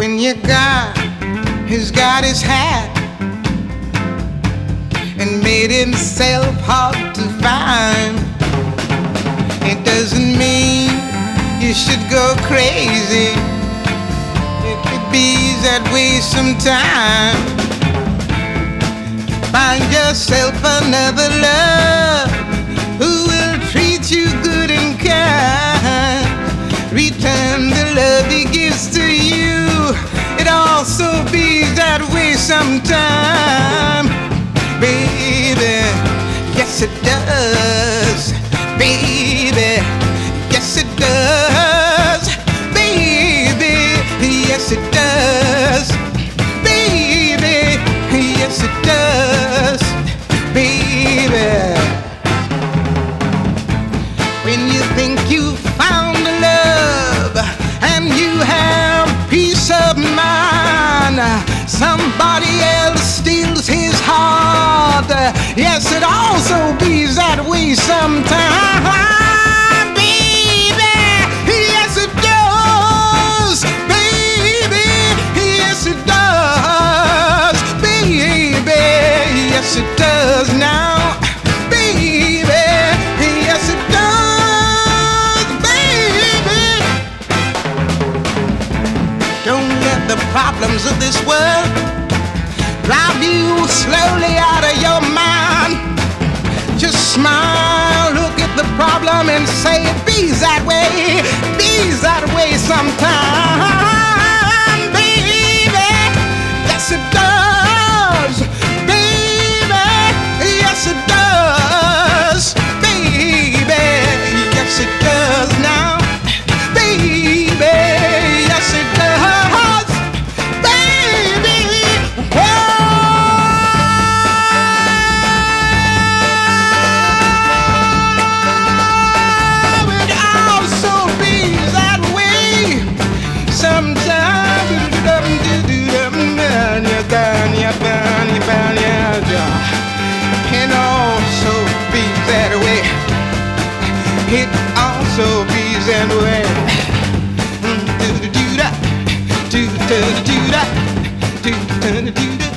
when your God has got his hat and made himself hard to find, it doesn't mean you should go crazy. It could be that way sometime. Find yourself another love who will treat you good and kind. Return the love he gives to you. It also be that way sometime, baby. Yes, it does, baby. Yes, it does, baby. Yes, it does, baby. Yes, it does, baby. When you think you found love and you have peace of mind, somebody else steals his heart. Yes, it also be that way sometime. Yes, it does now, baby. Yes, it does, baby. Don't let the problems of this world drive you slowly out of your mind. Just smile, look at the problem and say it be that way sometime, baby. Yes, it does. Yes, it does, baby. Yes, it does now, baby. Yes, it does, baby. Oh, it also be that way sometimes. Can also be that way. It also be that way. Do do do da, do do do da, do do do da.